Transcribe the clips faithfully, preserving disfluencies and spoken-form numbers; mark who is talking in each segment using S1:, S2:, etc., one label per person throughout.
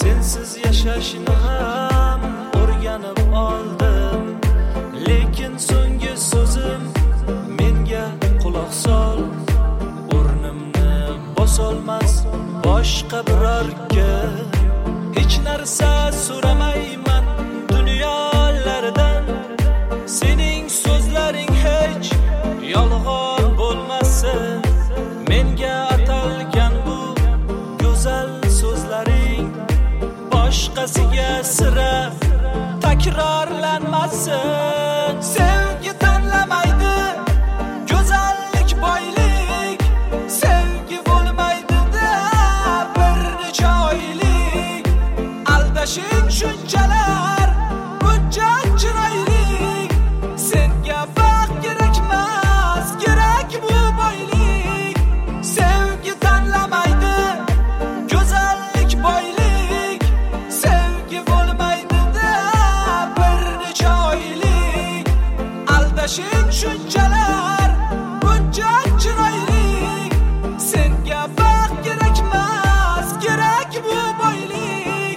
S1: sensiz yashashni ham o'rganib oldim. Lekin so'nggi so'zim menga quloq sol. O'rnimni bosolmas boshqa birorga. Hech narsa so'ramayman dunyolardan. Sening so'zlaring hech yolg'on bo'lmasin. Menga atalgan bu go'zal so'zlaring boshqasiga sira takrorlanmasin. Sevgi tanlamaydi go'zallik boylik. Sevgi bo'lmaydi-da bir necha oylik. Aldashing shunchalar buncha chiroylik. Senga vaqt kerakmas, kerak bu boylik. Sevgi tanlamaydi go'zallik boylik. Sevgi bo'lmaydi-da bir necha oylik. Aldashing shunchalar buncha chiroylik. Senga vaqt kerakmas, kerak bu boylik.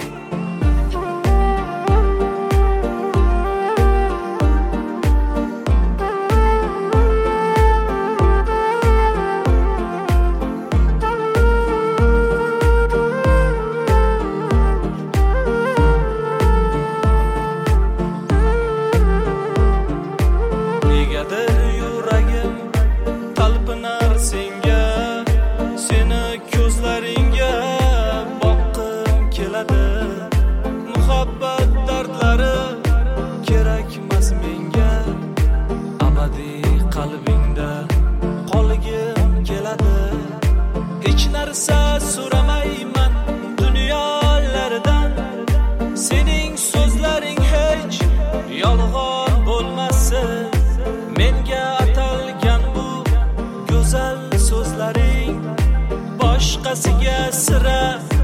S1: Negadir yuragim talpinar senga. Seni ko'zlaringga boqqim keladi. Muhabbat dardlari kerakmas menga. Abadiy qalbingda qolgim keladi. Hech narsa so'ramayman dunyolardan. Sening so'zlaring hech yolg'on bo'lmasin. Menga atalgan bu go'zal so'zlaring boshqasiga sira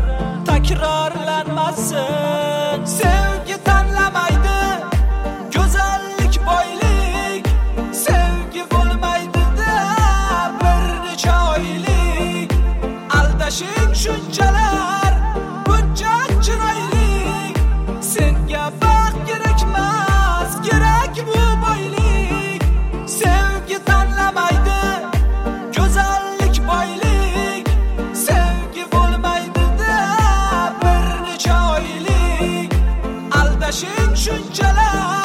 S1: takrorlanmasin. Sevgi tanlamaydi go'zallik boylik. Sevgi bo'lmaydi-da bir necha oylik. Aldashing shunchalar buncha chiroylik. Senga vaqt kerakmas, kerak bu boylik. Sevgi tanlamaydi go'zallik boylik. Sevgi bo'lmaydi-da bir necha oylik. Aldashing shunchalar